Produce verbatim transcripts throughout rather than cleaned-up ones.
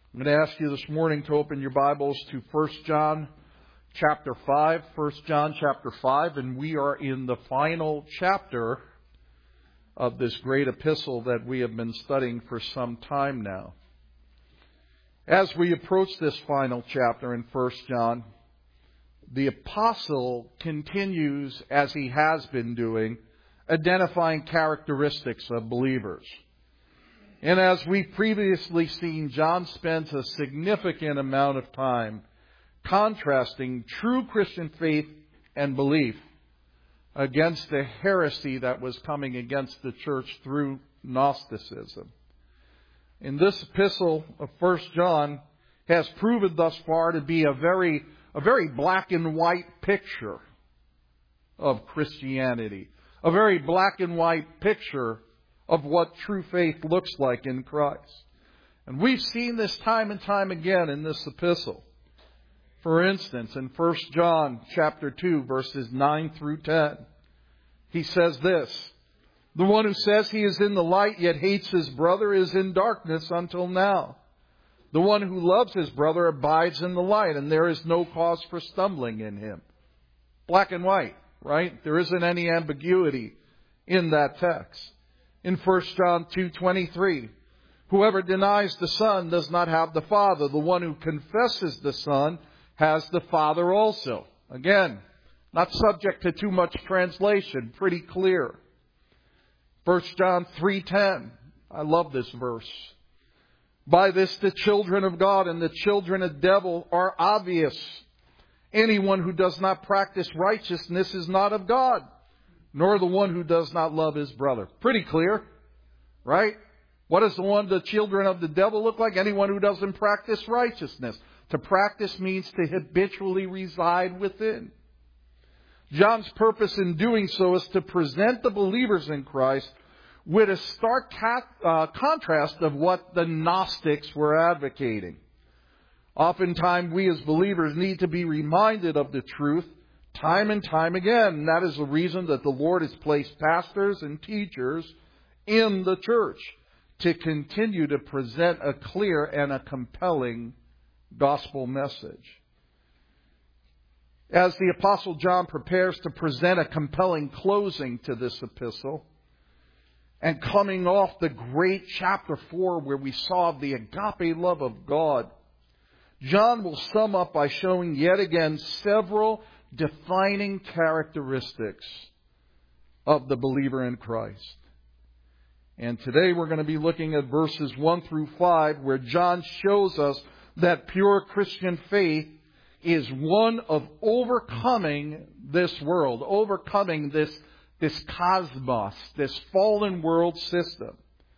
I'm going to ask you this morning to open your Bibles to First John chapter five. First John chapter five, and we are in the final chapter of this great epistle that we have been studying for some time now. As we approach this final chapter in First John, the apostle continues, as he has been doing, identifying characteristics of believers. And as we've previously seen, John spends a significant amount of time contrasting true Christian faith and belief against the heresy that was coming against the church through Gnosticism. In this epistle of First John has proven thus far to be a very, a very black and white picture of Christianity. A very black and white picture of what true faith looks like in Christ. And we've seen this time and time again in this epistle. For instance, in First John chapter two, verses nine through ten, he says this: "The one who says he is in the light yet hates his brother is in darkness until now. The one who loves his brother abides in the light, and there is no cause for stumbling in him." Black and white, right? There isn't any ambiguity in that text. In First John two twenty-three, "Whoever denies the Son does not have the Father. The one who confesses the Son has the Father also." Again, not subject to too much translation, pretty clear. First John three ten, I love this verse. "By this the children of God and the children of the devil are obvious. Anyone who does not practice righteousness is not of God, nor the one who does not love his brother." Pretty clear, right? What does the one, the children of the devil look like? Anyone who doesn't practice righteousness. To practice means to habitually reside within. John's purpose in doing so is to present the believers in Christ with a stark uh, contrast of what the Gnostics were advocating. Oftentimes, we as believers need to be reminded of the truth time and time again. And that is the reason that the Lord has placed pastors and teachers in the church to continue to present a clear and a compelling gospel message. As the Apostle John prepares to present a compelling closing to this epistle, and coming off the great chapter four where we saw the agape love of God, John will sum up by showing yet again several defining characteristics of the believer in Christ. And today we're going to be looking at verses one through five, where John shows us that pure Christian faith is one of overcoming this world, overcoming this, this cosmos, this fallen world system.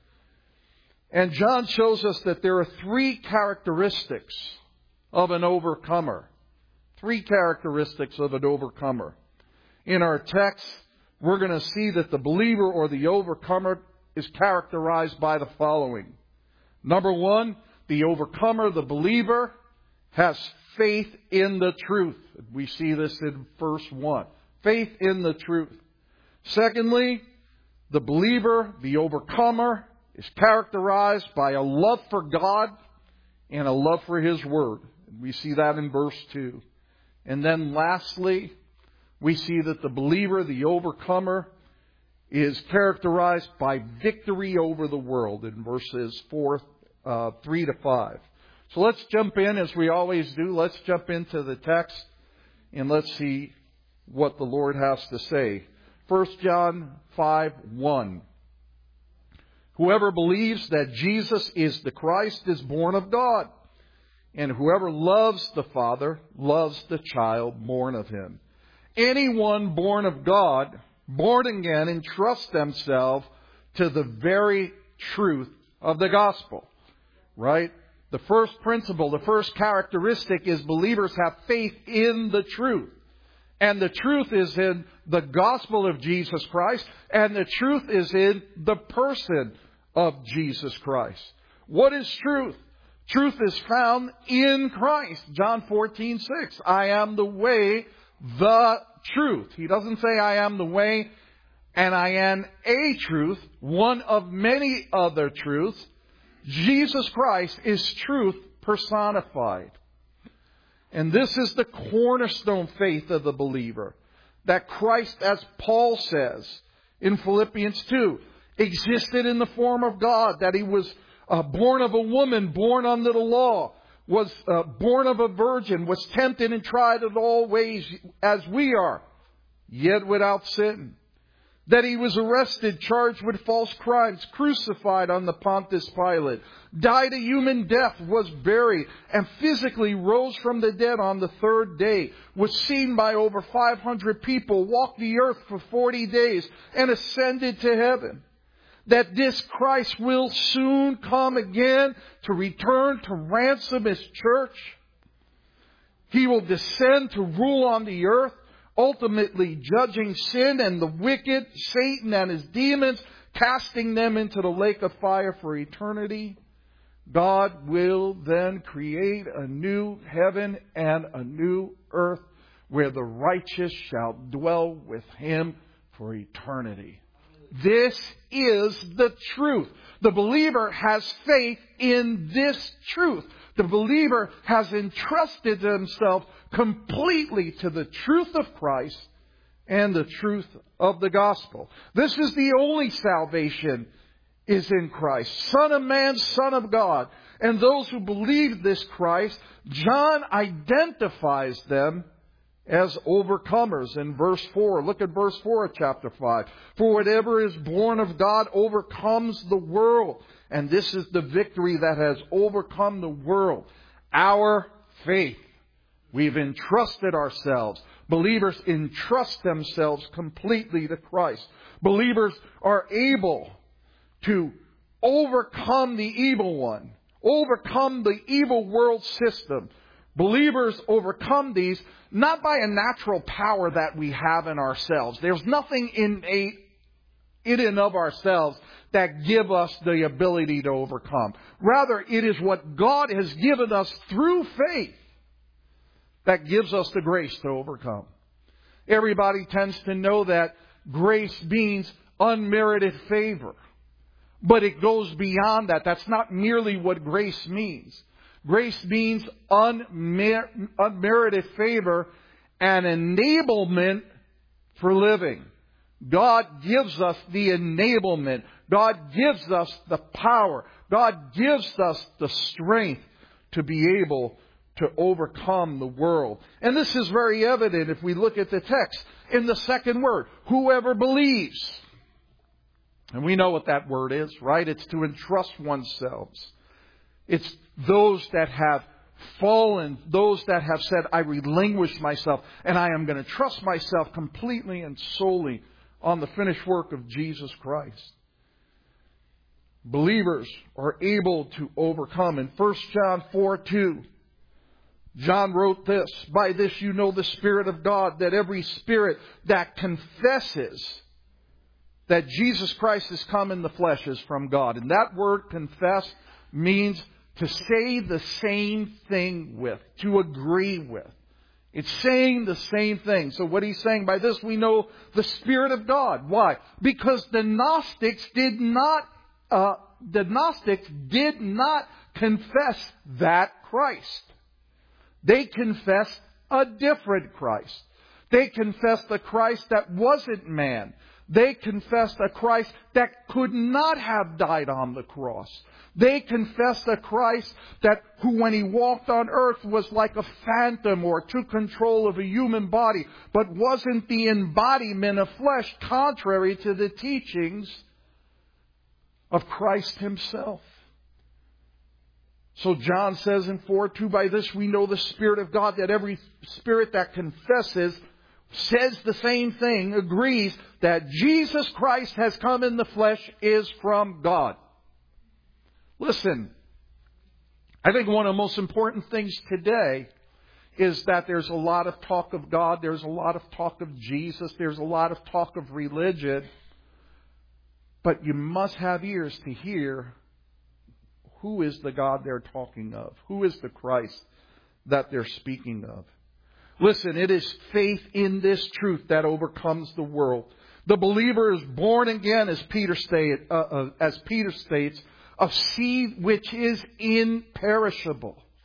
And John shows us that there are three characteristics of an overcomer. Three characteristics of an overcomer. In our text, we're going to see that the believer or the overcomer is characterized by the following. Number one, the overcomer, the believer, has faith in the truth. We see this in verse one. Faith in the truth. Secondly, the believer, the overcomer, is characterized by a love for God and a love for His Word. We see that in verse two. And then lastly, we see that the believer, the overcomer, is characterized by victory over the world in verses four, uh, three to five. So let's jump in as we always do. Let's jump into the text and let's see what the Lord has to say. First John five one. "Whoever believes that Jesus is the Christ is born of God. And whoever loves the Father loves the child born of Him. Anyone born of God, born again, entrusts themselves to the very truth of the gospel." Right? The first principle, the first characteristic is believers have faith in the truth. And the truth is in the gospel of Jesus Christ. And the truth is in the person of Jesus Christ. What is truth? Truth is found in Christ. John fourteen six. "I am the way, the truth." He doesn't say I am the way and I am a truth, one of many other truths. Jesus Christ is truth personified. And this is the cornerstone faith of the believer. That Christ, as Paul says in Philippians two, existed in the form of God. That He was uh, born of a woman, born under the law. Was uh, born of a virgin. Was tempted and tried in all ways as we are, yet without sin. That He was arrested, charged with false crimes, crucified on the Pontius Pilate, died a human death, was buried, and physically rose from the dead on the third day, was seen by over five hundred people, walked the earth for forty days, and ascended to heaven. That this Christ will soon come again to return to ransom His church. He will descend to rule on the earth, ultimately judging sin and the wicked, Satan and his demons, casting them into the lake of fire for eternity. God will then create a new heaven and a new earth where the righteous shall dwell with Him for eternity. This is the truth. The believer has faith in this truth. The believer has entrusted himself completely to the truth of Christ and the truth of the gospel. This is the only salvation is in Christ. Son of man, Son of God. And those who believe this Christ, John identifies them as overcomers in verse four. Look at verse four of chapter five. For whatever is born of God overcomes the world. And this is the victory that has overcome the world. Our faith. We've entrusted ourselves. Believers entrust themselves completely to Christ. Believers are able to overcome the evil one. Overcome the evil world system. Believers overcome these not by a natural power that we have in ourselves. There's nothing innate in and of ourselves that give us the ability to overcome. Rather, it is what God has given us through faith that gives us the grace to overcome. Everybody tends to know that grace means unmerited favor. But it goes beyond that. That's not merely what grace means. Grace means unmer- unmerited favor and enablement for living. God gives us the enablement. God gives us the power. God gives us the strength to be able to overcome the world. And this is very evident if we look at the text in the second word, whoever believes. And we know what that word is, right? It's to entrust oneself. It's those that have fallen, those that have said, I relinquish myself and I am going to trust myself completely and solely on the finished work of Jesus Christ. Believers are able to overcome. In First John four two, John wrote this, by this you know the Spirit of God, that every spirit that confesses that Jesus Christ has come in the flesh is from God. And that word confess means to say the same thing with, to agree with. It's saying the same thing. So what he's saying by this, we know the Spirit of God. Why? Because the Gnostics did not, uh, the Gnostics did not confess that Christ. They confessed a different Christ. They confessed a Christ that wasn't man. They confessed a Christ that could not have died on the cross. They confessed a Christ that who when He walked on earth was like a phantom or took control of a human body, but wasn't the embodiment of flesh, contrary to the teachings of Christ Himself. So John says in four two, by this we know the Spirit of God, that every spirit that confesses, says the same thing, agrees that Jesus Christ has come in the flesh is from God. Listen, I think one of the most important things today is that there's a lot of talk of God, there's a lot of talk of Jesus, there's a lot of talk of religion, but you must have ears to hear who is the God they're talking of, who is the Christ that they're speaking of. Listen, it is faith in this truth that overcomes the world. The believer is born again, as Peter, state, uh, uh, as Peter states, of seed which is imperishable.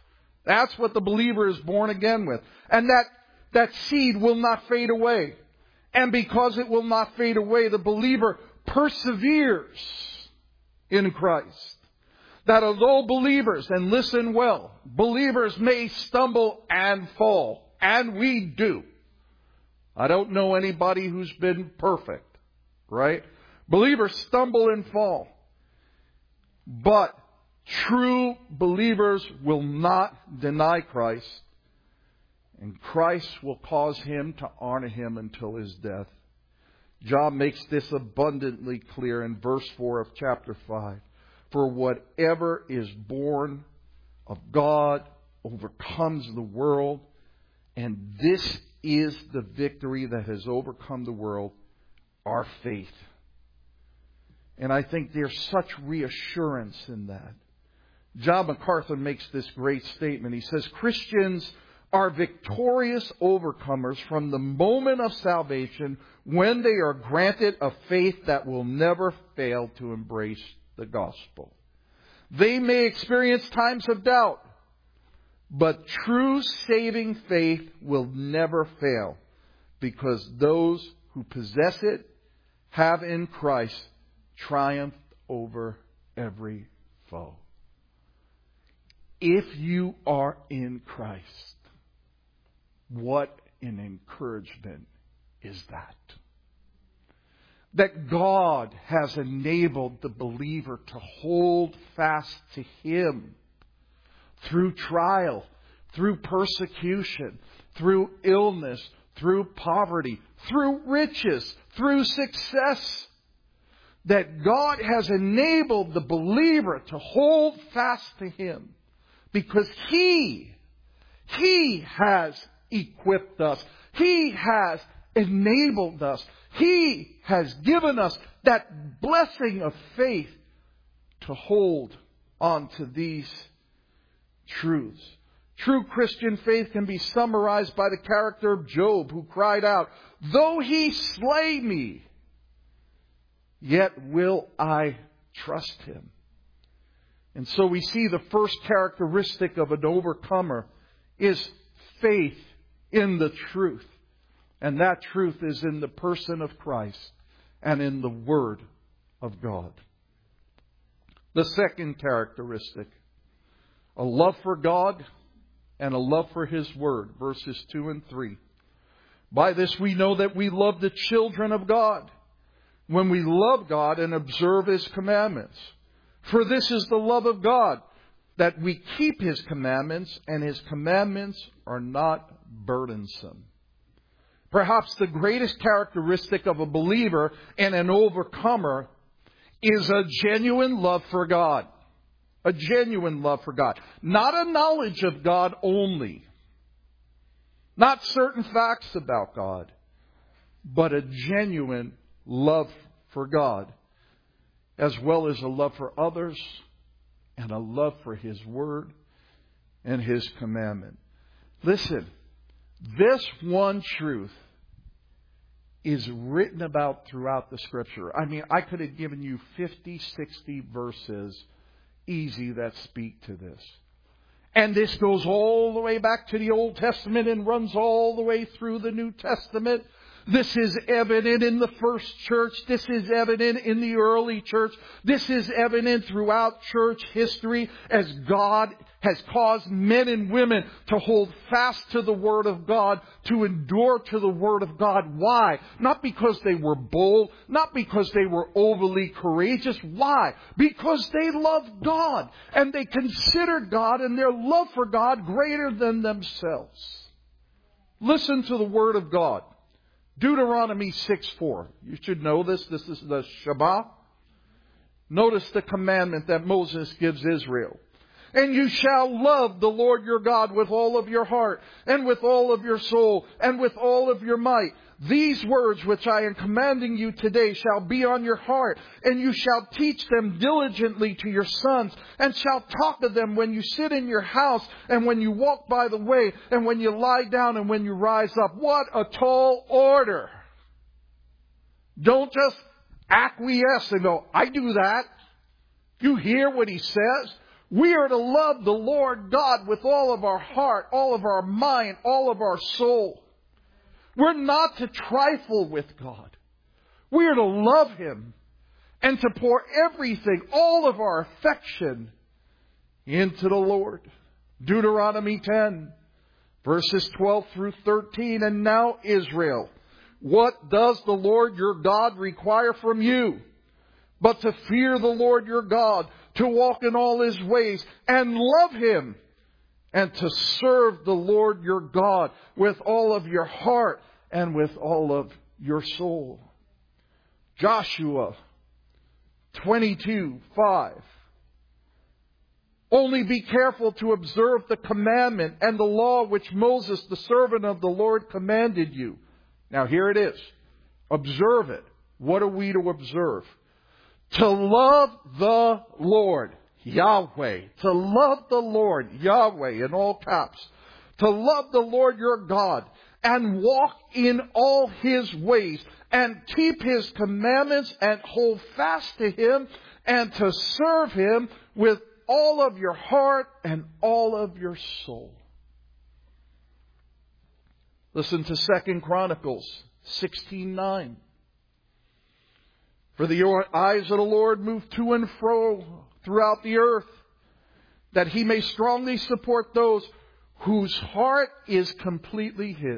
That's what the believer is born again with. And that, that seed will not fade away. And because it will not fade away, the believer perseveres in Christ. That although believers, and listen well, believers may stumble and fall. And we do. I don't know anybody who's been perfect, right? Believers stumble and fall. But true believers will not deny Christ. And Christ will cause him to honor him until his death. John makes this abundantly clear in verse four of chapter five. For whatever is born of God overcomes the world. And this is the victory that has overcome the world, our faith. And I think there's such reassurance in that. John MacArthur makes this great statement. He says, Christians are victorious overcomers from the moment of salvation when they are granted a faith that will never fail to embrace the gospel. They may experience times of doubt, but true saving faith will never fail, because those who possess it have in Christ triumphed over every foe. If you are in Christ, what an encouragement is that? That God has enabled the believer to hold fast to Him through trial, through persecution, through illness, through poverty, through riches, through success. That God has enabled the believer to hold fast to Him because He, He has equipped us. He has enabled us. He has given us that blessing of faith to hold on to these truths. True Christian faith can be summarized by the character of Job, who cried out, "Though he slay me, yet will I trust him." And so we see the first characteristic of an overcomer is faith in the truth. And that truth is in the person of Christ and in the Word of God. The second characteristic, a love for God and a love for His Word, verses two and three. By this we know that we love the children of God, when we love God and observe His commandments. For this is the love of God, that we keep His commandments, and His commandments are not burdensome. Perhaps the greatest characteristic of a believer and an overcomer is a genuine love for God. A genuine love for God. Not a knowledge of God only. Not certain facts about God. But a genuine love for God. As well as a love for others. And a love for His Word and His commandment. Listen. This one truth is written about throughout the Scripture. I mean, I could have given you fifty, sixty verses easy that speak to this. And this goes all the way back to the Old Testament and runs all the way through the New Testament. This is evident in the first church. This is evident in the early church. This is evident throughout church history as God has caused men and women to hold fast to the Word of God, to endure to the Word of God. Why? Not because they were bold, not because they were overly courageous. Why? Because they loved God and they considered God and their love for God greater than themselves. Listen to the Word of God. Deuteronomy six four. You should know this. This is the Shabbat. Notice the commandment that Moses gives Israel. And you shall love the Lord your God with all of your heart, and with all of your soul, and with all of your might. These words which I am commanding you today shall be on your heart, and you shall teach them diligently to your sons, and shall talk of them when you sit in your house, and when you walk by the way, and when you lie down, and when you rise up. What a tall order! Don't just acquiesce and go, I do that. You hear what he says? We are to love the Lord God with all of our heart, all of our mind, all of our soul. We're not to trifle with God. We are to love Him and to pour everything, all of our affection, into the Lord. Deuteronomy ten, verses twelve through thirteen. And now, Israel, what does the Lord your God require from you? But to fear the Lord your God, to walk in all His ways, and love Him, and to serve the Lord your God with all of your heart and with all of your soul. Joshua twenty-two five. Only be careful to observe the commandment and the law which Moses, the servant of the Lord, commanded you. Now here it is. Observe it. What are we to observe? To love the Lord, Yahweh. To love the Lord, Yahweh, in all caps. To love the Lord your God and walk in all His ways and keep His commandments and hold fast to Him and to serve Him with all of your heart and all of your soul. Listen to Second Chronicles sixteen nine. For the eyes of the Lord move to and fro throughout the earth, that He may strongly support those whose heart is completely His.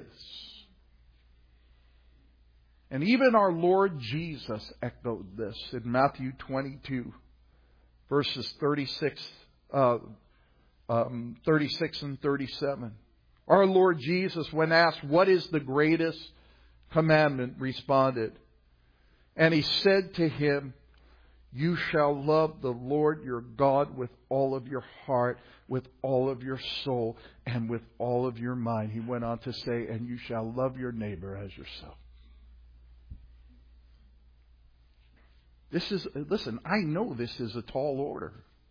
And even our Lord Jesus echoed this in Matthew twenty-two, verses thirty-six, uh, um, thirty-six and thirty-seven. Our Lord Jesus, when asked, what is the greatest commandment, responded, and He said to him, you shall love the Lord your God with all of your heart, with all of your soul, and with all of your mind. He went on to say, and you shall love your neighbor as yourself. This is, listen, I know this is a tall order.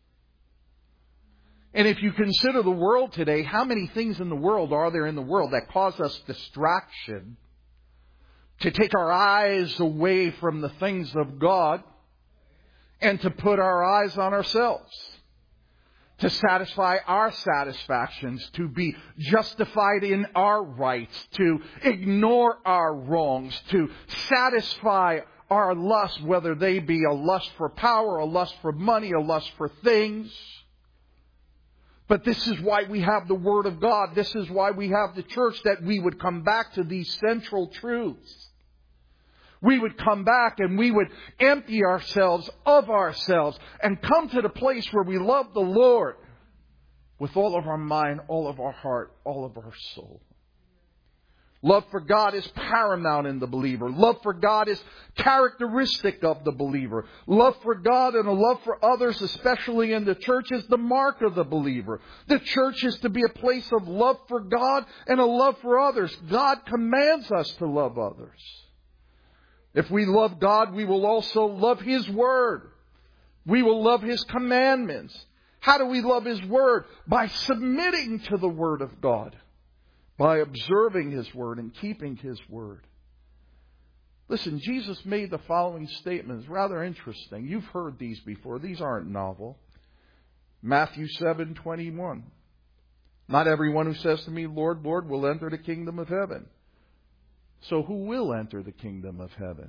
And if you consider the world today, how many things in the world are there in the world that cause us distraction, to take our eyes away from the things of God and to put our eyes on ourselves, to satisfy our satisfactions, to be justified in our rights, to ignore our wrongs, to satisfy our lust, whether they be a lust for power, a lust for money, a lust for things. But this is why we have the Word of God. This is why we have the church, that we would come back to these central truths. We would come back and we would empty ourselves of ourselves and come to the place where we love the Lord with all of our mind, all of our heart, all of our soul. Love for God is paramount in the believer. Love for God is characteristic of the believer. Love for God and a love for others, especially in the church, is the mark of the believer. The church is to be a place of love for God and a love for others. God commands us to love others. If we love God, we will also love His Word. We will love His commandments. How do we love His Word? By submitting to the Word of God. By observing His Word and keeping His Word. Listen, Jesus made the following statements. Rather interesting. You've heard these before. These aren't novel. Matthew seven twenty-one. Not everyone who says to me, Lord, Lord, will enter the kingdom of heaven. So who will enter the kingdom of heaven?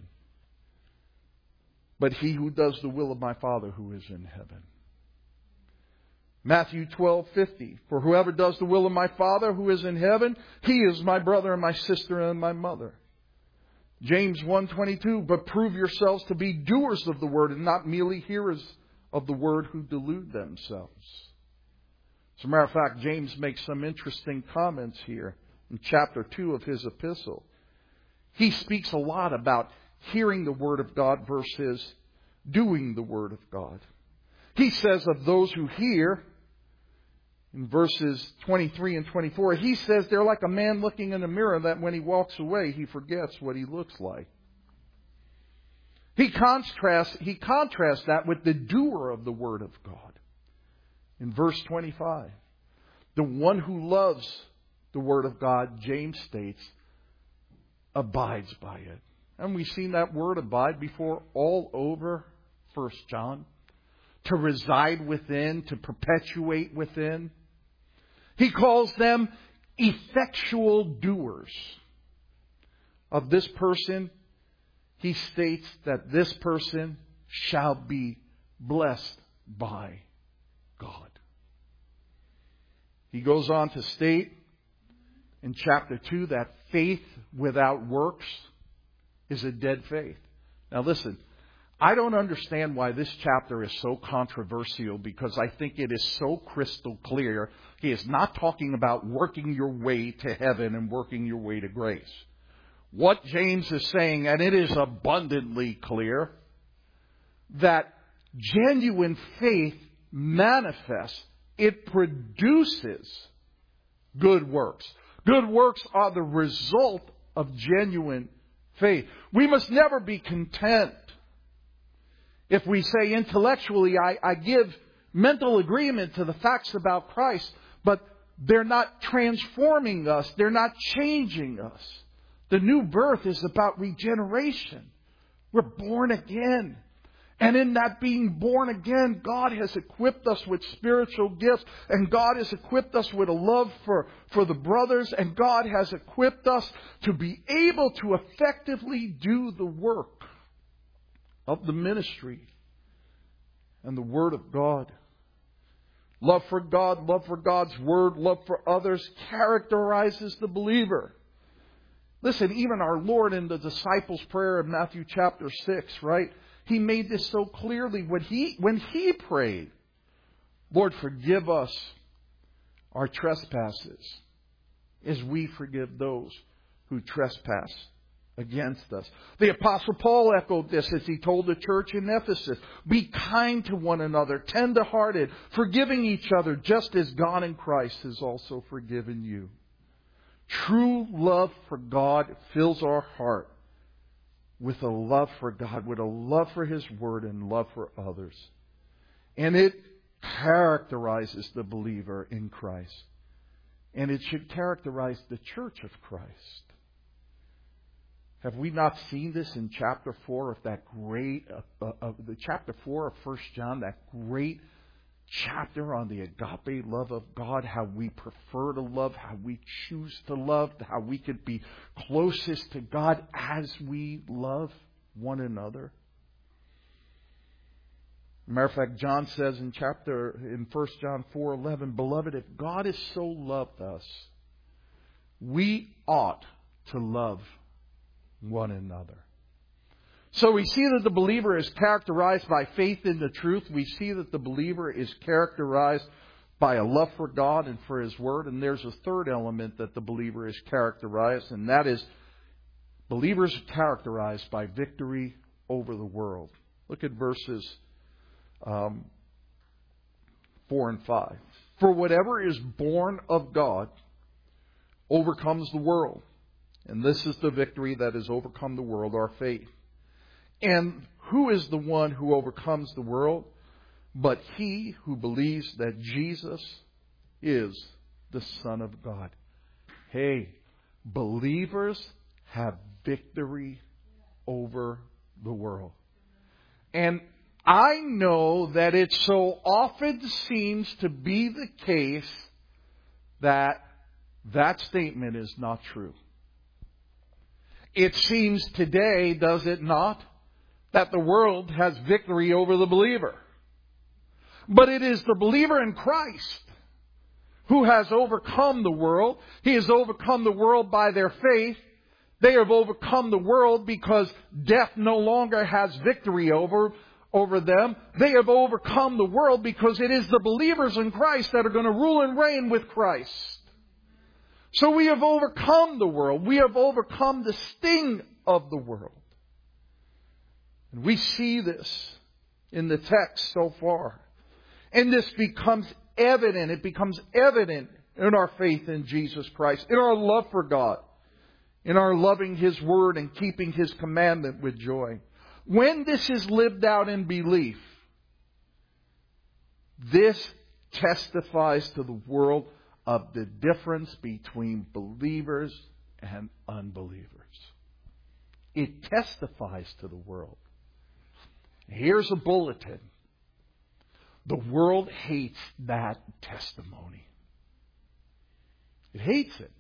But he who does the will of my Father who is in heaven. Matthew twelve fifty. For whoever does the will of my Father who is in heaven, he is my brother and my sister and my mother. James one twenty-two. But prove yourselves to be doers of the word and not merely hearers of the word who delude themselves. As a matter of fact, James makes some interesting comments here in chapter two of his epistle. He speaks a lot about hearing the Word of God versus doing the Word of God. He says of those who hear, in verses twenty-three and twenty-four, he says they're like a man looking in a mirror that when he walks away, he forgets what he looks like. He contrasts, he contrasts that with the doer of the Word of God. In verse twenty-five, the one who loves the Word of God, James states, abides by it. And we've seen that word abide before all over First John. to reside within, to perpetuate within. He calls them effectual doers. Of this person, he states that this person shall be blessed by God. He goes on to state in chapter two that faith without works is a dead faith. Now listen, I don't understand why this chapter is so controversial, because I think it is so crystal clear. He is not talking about working your way to heaven and working your way to grace. What James is saying, and it is abundantly clear, that genuine faith manifests, it produces good works. Good works are the result of genuine faith. We must never be content if we say intellectually, I, I give mental agreement to the facts about Christ, but they're not transforming us. They're not changing us. The new birth is about regeneration. We're born again. And in that being born again, God has equipped us with spiritual gifts. And God has equipped us with a love for, for the brothers. And God has equipped us to be able to effectively do the work of the ministry and the Word of God. Love for God, love for God's Word, love for others characterizes the believer. Listen, even our Lord in the disciples' prayer in Matthew chapter six, right? He made this so clearly when he, when he prayed, Lord, forgive us our trespasses as we forgive those who trespass against us. The Apostle Paul echoed this as he told the church in Ephesus, be kind to one another, tender-hearted, forgiving each other, just as God in Christ has also forgiven you. True love for God fills our heart with a love for God, with a love for His Word and love for others. And it characterizes the believer in Christ. And it should characterize the church of Christ. Have we not seen this in chapter four of that great, uh, uh, the chapter four of First John, that great chapter on the agape love of God, how we prefer to love, how we choose to love, how we could be closest to God as we love one another. Matter of fact, John says in chapter in First John four eleven, beloved, if God has so loved us, we ought to love one another. So we see that the believer is characterized by faith in the truth. We see that the believer is characterized by a love for God and for His Word. And there's a third element that the believer is characterized, and that is believers are characterized by victory over the world. Look at verses um, four and five. For whatever is born of God overcomes the world. And this is the victory that has overcome the world, our faith. And who is the one who overcomes the world? But he who believes that Jesus is the Son of God. Hey, believers have victory over the world. And I know that it so often seems to be the case that that statement is not true. It seems today, does it not, that the world has victory over the believer. But it is the believer in Christ who has overcome the world. He has overcome the world by their faith. They have overcome the world because death no longer has victory over, over them. They have overcome the world because it is the believers in Christ that are going to rule and reign with Christ. So we have overcome the world. We have overcome the sting of the world. And we see this in the text so far. And this becomes evident. It becomes evident in our faith in Jesus Christ, in our love for God, in our loving His Word and keeping His commandment with joy. When this is lived out in belief, this testifies to the world of the difference between believers and unbelievers. It testifies to the world. Here's a bulletin. The world hates that testimony. It hates it.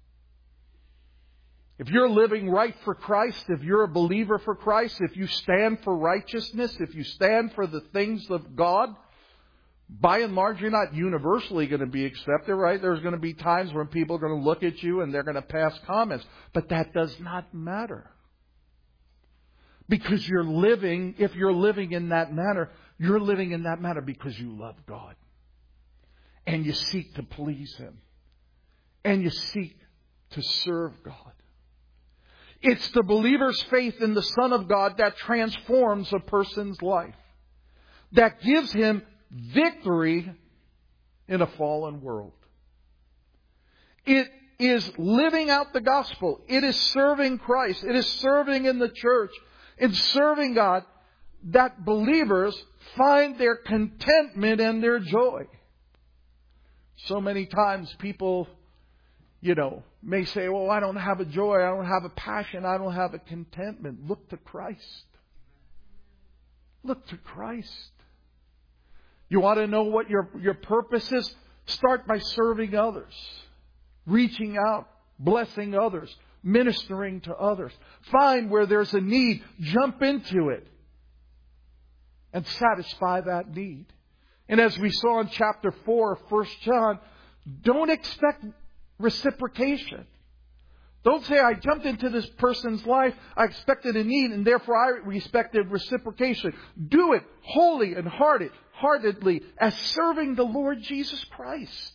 If you're living right for Christ, if you're a believer for Christ, if you stand for righteousness, if you stand for the things of God, by and large, you're not universally going to be accepted, right? There's going to be times when people are going to look at you and they're going to pass comments. But that does not matter. Because you're living, if you're living in that manner, you're living in that manner because you love God. And you seek to please Him. And you seek to serve God. It's the believer's faith in the Son of God that transforms a person's life. That gives him victory in a fallen world. It is living out the gospel. It is serving Christ. It is serving in the church. In serving God, that believers find their contentment and their joy. So many times people, you know, may say, well, I don't have a joy, I don't have a passion, I don't have a contentment. Look to Christ. Look to Christ. You want to know what your, your purpose is? Start by serving others. Reaching out, blessing others, ministering to others. Find where there's a need, jump into it, and satisfy that need. And as we saw in chapter four of First John, don't expect reciprocation. Don't say, I jumped into this person's life, I expected a need, and therefore I expected reciprocation. Do it wholly and hearted, heartedly as serving the Lord Jesus Christ.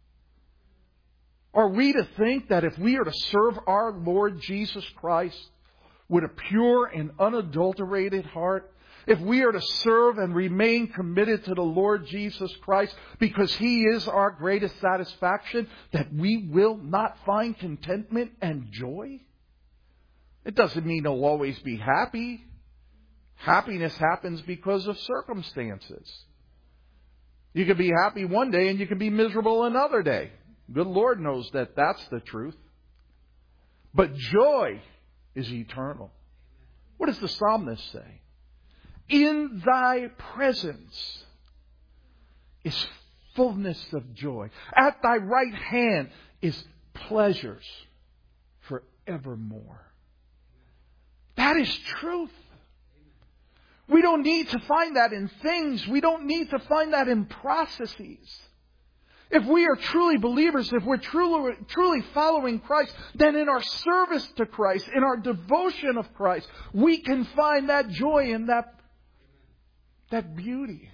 Are we to think that if we are to serve our Lord Jesus Christ with a pure and unadulterated heart, if we are to serve and remain committed to the Lord Jesus Christ because He is our greatest satisfaction, that we will not find contentment and joy? It doesn't mean we'll always be happy. Happiness happens because of circumstances. You can be happy one day and you can be miserable another day. Good Lord knows that that's the truth. But joy is eternal. What does the psalmist say? In Thy presence is fullness of joy. At Thy right hand is pleasures forevermore. That is truth. We don't need to find that in things. We don't need to find that in processes. If we are truly believers, if we're truly, truly following Christ, then in our service to Christ, in our devotion of Christ, we can find that joy and that, that beauty.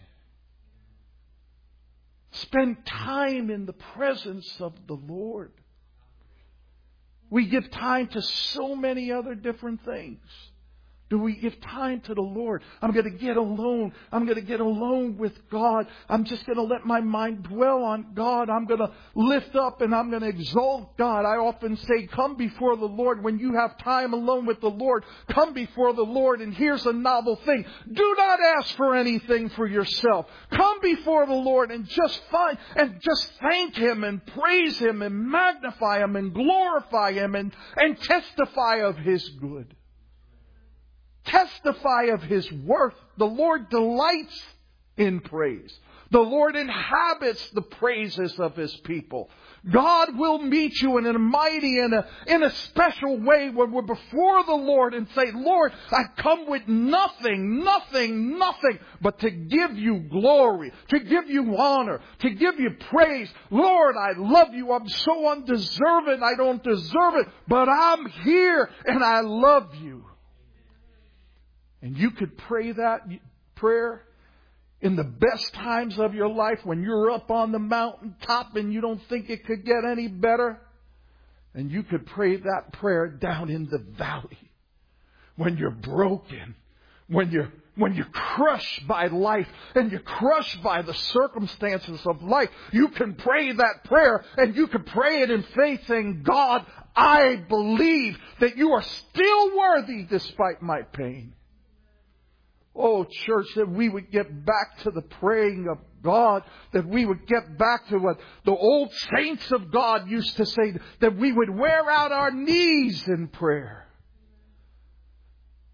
Spend time in the presence of the Lord. We give time to so many other different things. Do we give time to the Lord? I'm going to get alone. I'm going to get alone with God. I'm just going to let my mind dwell on God. I'm going to lift up and I'm going to exalt God. I often say, come before the Lord when you have time alone with the Lord. Come before the Lord, and here's a novel thing. Do not ask for anything for yourself. Come before the Lord and just find and just thank Him and praise Him and magnify Him and glorify Him and, and testify of His good. Testify of His worth. The Lord delights in praise. The Lord inhabits the praises of His people. God will meet you in a mighty and a, in a special way when we're before the Lord and say, Lord, I come with nothing, nothing, nothing but to give you glory, to give you honor, to give you praise. Lord, I love you. I'm so undeserving. I don't deserve it, but I'm here and I love you. And you could pray that prayer in the best times of your life when you're up on the mountaintop and you don't think it could get any better. And you could pray that prayer down in the valley when you're broken, when you're when you're crushed by life and you're crushed by the circumstances of life. You can pray that prayer and you can pray it in faith, saying, God, I believe that you are still worthy despite my pain. Oh, church, that we would get back to the praying of God, that we would get back to what the old saints of God used to say, that we would wear out our knees in prayer.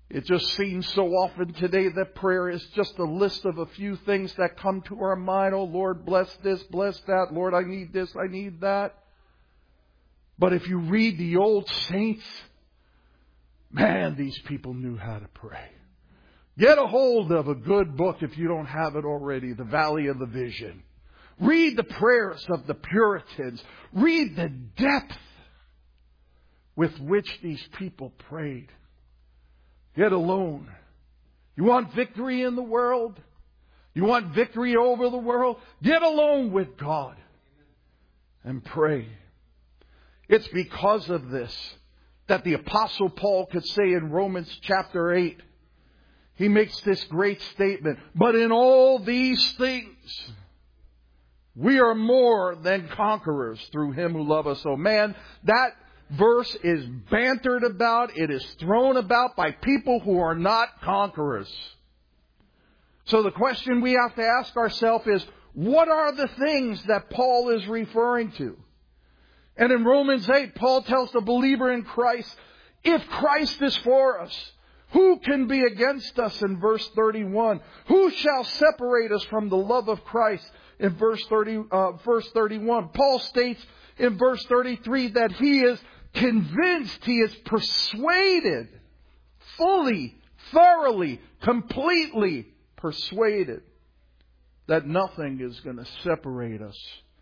It just seems so often today that prayer is just a list of a few things that come to our mind. Oh Lord, bless this, bless that. Lord, I need this, I need that. But if you read the old saints, man, these people knew how to pray. Get a hold of a good book if you don't have it already, The Valley of the Vision. Read the prayers of the Puritans. Read the depth with which these people prayed. Get alone. You want victory in the world? You want victory over the world? Get alone with God and pray. It's because of this that the Apostle Paul could say in Romans chapter eight, he makes this great statement, but in all these things, we are more than conquerors through Him who loved us. So man, that verse is bantered about. It is thrown about by people who are not conquerors. So the question we have to ask ourselves is, what are the things that Paul is referring to? And in Romans eight, Paul tells the believer in Christ, if Christ is for us, who can be against us in verse thirty-one? Who shall separate us from the love of Christ in verse thirty, uh, verse thirty-one? Paul states in verse thirty-three that he is convinced, he is persuaded, fully, thoroughly, completely persuaded that nothing is going to separate us.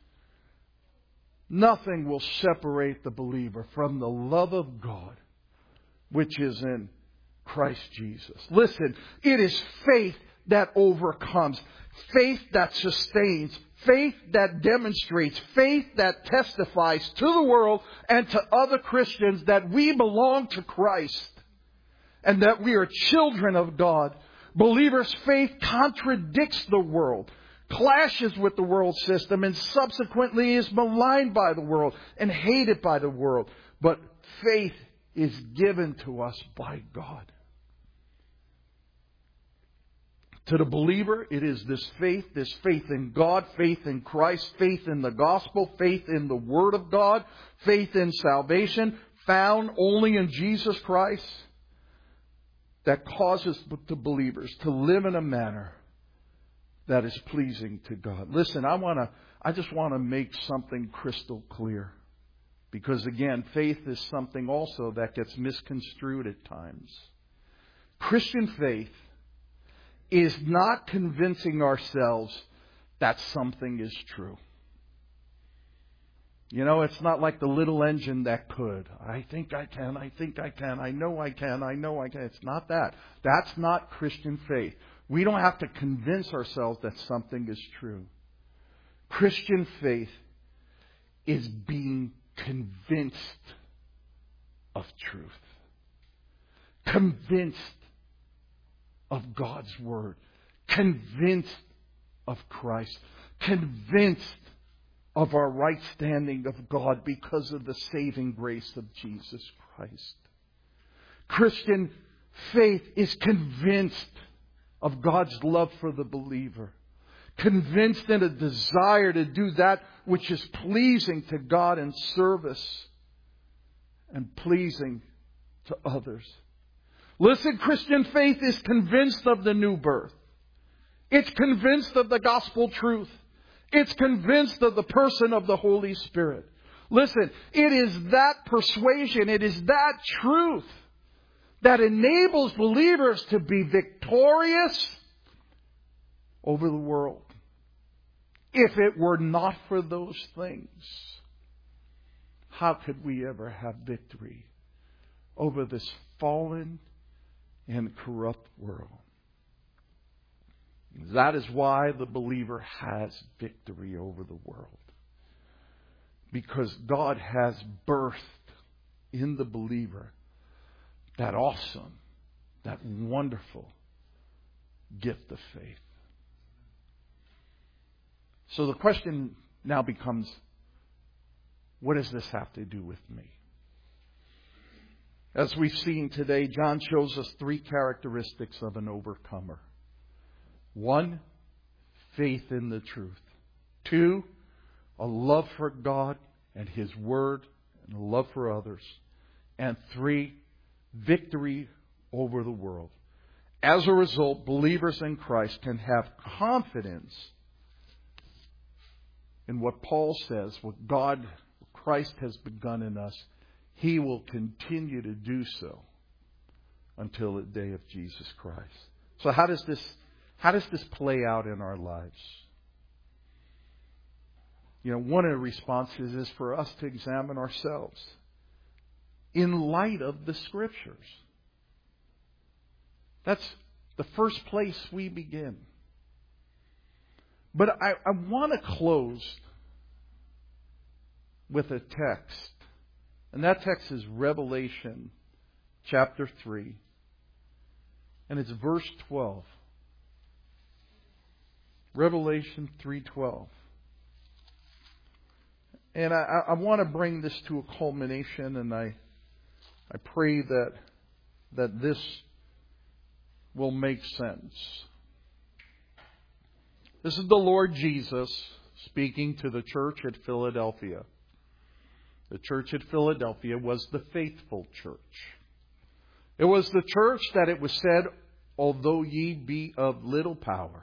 Nothing will separate the believer from the love of God, which is in Christ Jesus. Listen, it is faith that overcomes, faith that sustains, faith that demonstrates, faith that testifies to the world and to other Christians that we belong to Christ and that we are children of God. Believers' faith contradicts the world, clashes with the world system, and subsequently is maligned by the world and hated by the world. But faith is given to us by God. To the believer, it is this faith, this faith in God, faith in Christ, faith in the gospel, faith in the Word of God, faith in salvation, found only in Jesus Christ, that causes the believers to live in a manner that is pleasing to God. Listen, I want to, I just want to make something crystal clear. Because again, faith is something also that gets misconstrued at times. Christian faith is not convincing ourselves that something is true. You know, it's not like the little engine that could. I think I can, I think I can, I know I can, I know I can. It's not that. That's not Christian faith. We don't have to convince ourselves that something is true. Christian faith is being convinced of truth. Convinced of God's Word. Convinced of Christ. Convinced of our right standing of God because of the saving grace of Jesus Christ. Christian faith is convinced of God's love for the believer. Convinced in a desire to do that which is pleasing to God in service and pleasing to others. Listen, Christian faith is convinced of the new birth. It's convinced of the gospel truth. It's convinced of the person of the Holy Spirit. Listen, it is that persuasion, it is that truth that enables believers to be victorious over the world. If it were not for those things, how could we ever have victory over this fallen and corrupt world? That is why the believer has victory over the world. Because God has birthed in the believer that awesome, that wonderful gift of faith. So the question now becomes, what does this have to do with me? As we've seen today, John shows us three characteristics of an overcomer. One, faith in the truth. Two, a love for God and His Word and a love for others. And three, victory over the world. As a result, believers in Christ can have confidence in what Paul says, what God, Christ has begun in us. He will continue to do so until the day of Jesus Christ. So how does this, how does this play out in our lives? You know, one of the responses is for us to examine ourselves in light of the Scriptures. That's the first place we begin. But I, I want to close with a text. And that text is Revelation chapter three. And it's verse twelve. Revelation three twelve. And I, I want to bring this to a culmination, and I I pray that that this will make sense. This is the Lord Jesus speaking to the church at Philadelphia. The church at Philadelphia was the faithful church. It was the church that it was said, although ye be of little power,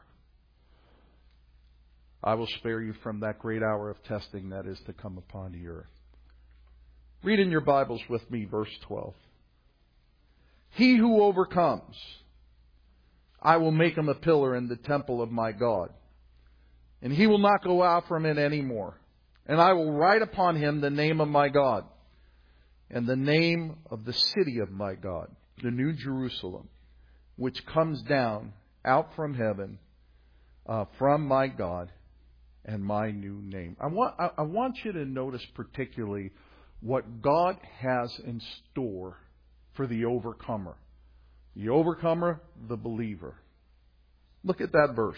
I will spare you from that great hour of testing that is to come upon the earth. Read in your Bibles with me, verse twelve. He who overcomes, I will make him a pillar in the temple of my God, and he will not go out from it any more. And I will write upon him the name of my God, and the name of the city of my God, the New Jerusalem, which comes down out from heaven, uh, from my God, and my new name. I want, I, I want you to notice particularly what God has in store for the overcomer. The overcomer, the believer. Look at that verse.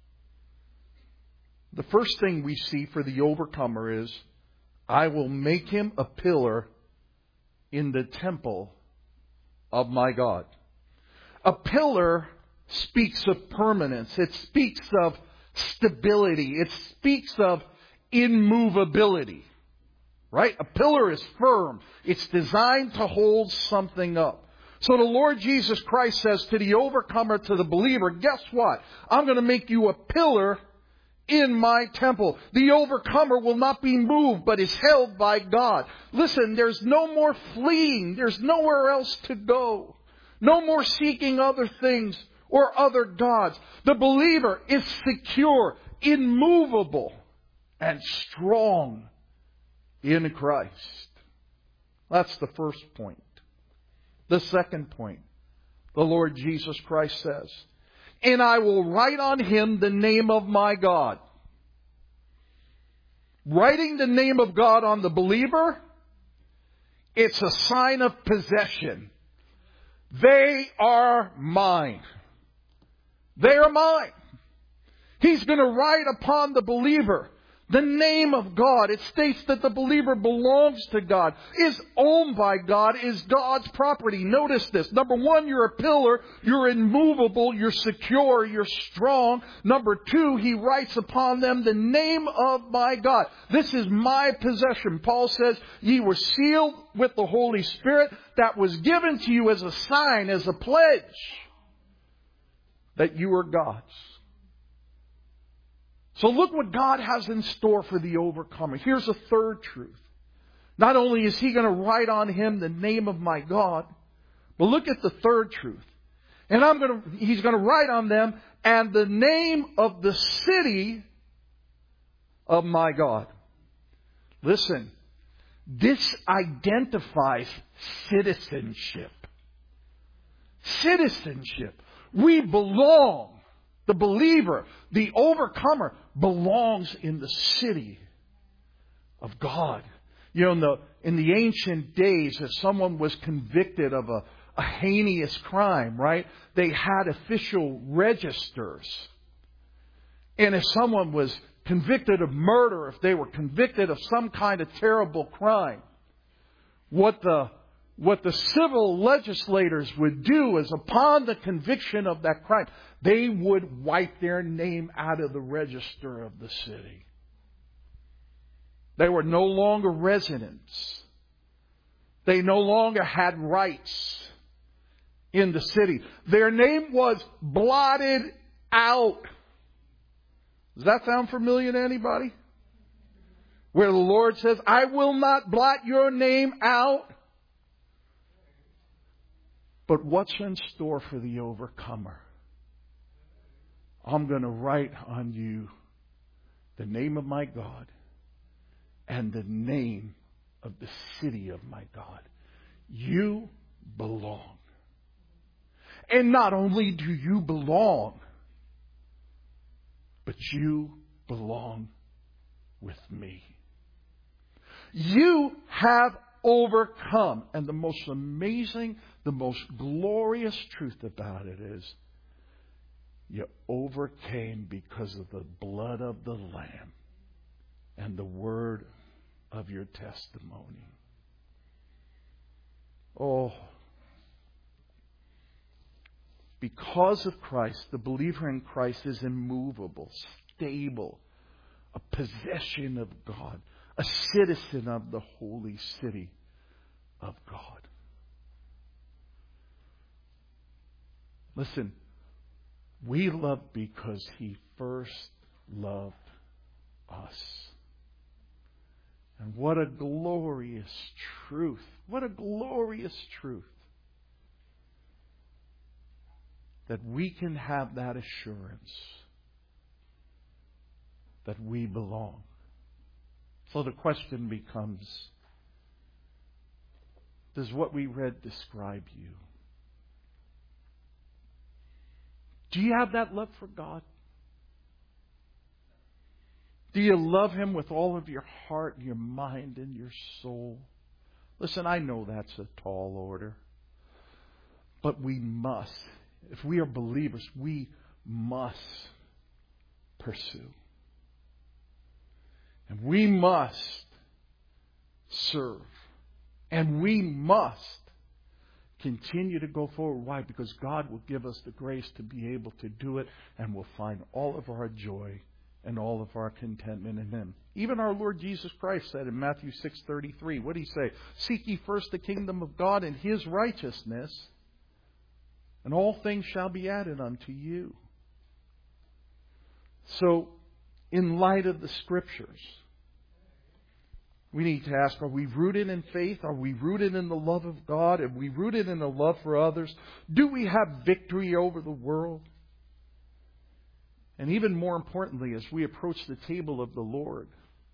The first thing we see for the overcomer is, I will make him a pillar in the temple of my God. A pillar speaks of permanence. It speaks of stability. It speaks of immovability. Right? A pillar is firm. It's designed to hold something up. So the Lord Jesus Christ says to the overcomer, to the believer, guess what? I'm going to make you a pillar in my temple. The overcomer will not be moved, but is held by God. Listen, there's no more fleeing. There's nowhere else to go. No more seeking other things or other gods. The believer is secure, immovable, and strong in Christ. That's the first point. The second point, the Lord Jesus Christ says, and I will write on him the name of my God. Writing the name of God on the believer, it's a sign of possession. They are mine. They are mine. He's going to write upon the believer the name of God. It states that the believer belongs to God, is owned by God, is God's property. Notice this. Number one, you're a pillar. You're immovable. You're secure. You're strong. Number two, he writes upon them the name of my God. This is my possession. Paul says, ye were sealed with the Holy Spirit that was given to you as a sign, as a pledge that you are God's. So look what God has in store for the overcomer. Here's a third truth. Not only is he going to write on him the name of my God, but look at the third truth. And I'm going to, he's going to write on them and the name of the city of my God. Listen, this identifies citizenship. Citizenship. We belong. The believer, the overcomer, belongs in the city of God. You know, in the, in the ancient days, if someone was convicted of a, a heinous crime, right, they had official registers. And if someone was convicted of murder, if they were convicted of some kind of terrible crime, what the What the civil legislators would do is upon the conviction of that crime, they would wipe their name out of the register of the city. They were no longer residents. They no longer had rights in the city. Their name was blotted out. Does that sound familiar to anybody? Where the Lord says, I will not blot your name out. But what's in store for the overcomer? I'm going to write on you the name of my God and the name of the city of my God. You belong. And not only do you belong, but you belong with me. You have overcome. And the most amazing, the most glorious truth about it is you overcame because of the blood of the Lamb and the word of your testimony. Oh, because of Christ, the believer in Christ is immovable, stable, a possession of God, a citizen of the holy city of God. Listen, we love because He first loved us. And what a glorious truth. What a glorious truth. That we can have that assurance that we belong. So the question becomes, does what we read describe you? Do you have that love for God? Do you love Him with all of your heart, your mind, and your soul? Listen, I know that's a tall order. But we must. If we are believers, we must pursue. And we must serve. And we must continue to go forward. Why? Because God will give us the grace to be able to do it, and we'll find all of our joy and all of our contentment in Him. Even our Lord Jesus Christ said in Matthew six thirty-three, what did He say? Seek ye first the kingdom of God and His righteousness, and all things shall be added unto you. So, in light of the Scriptures, we need to ask, are we rooted in faith? Are we rooted in the love of God? Are we rooted in the love for others? Do we have victory over the world? And even more importantly, as we approach the table of the Lord,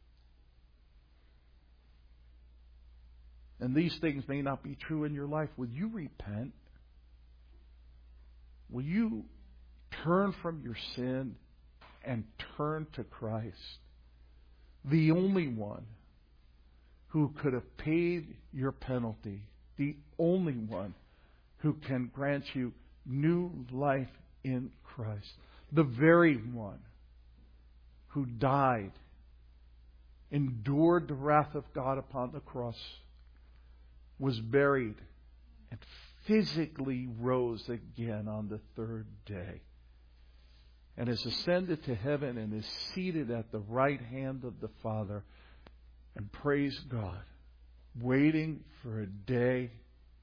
and these things may not be true in your life, will you repent? Will you turn from your sin and turn to Christ, the only one who could have paid your penalty, the only one who can grant you new life in Christ, the very one who died, endured the wrath of God upon the cross, was buried, and physically rose again on the third day, and has ascended to heaven and is seated at the right hand of the Father. And praise God, waiting for a day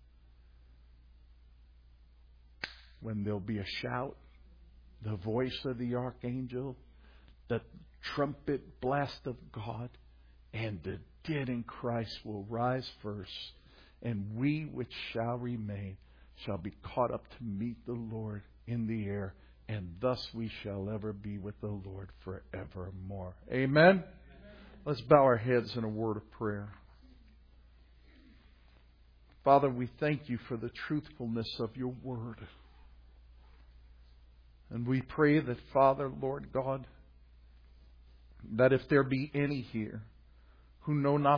when there'll be a shout, the voice of the archangel, the trumpet blast of God, and the dead in Christ will rise first, and we which shall remain shall be caught up to meet the Lord in the air, and thus we shall ever be with the Lord forevermore. Amen? Let's bow our heads in a word of prayer. Father, we thank You for the truthfulness of Your word. And we pray that, Father, Lord God, that if there be any here who know not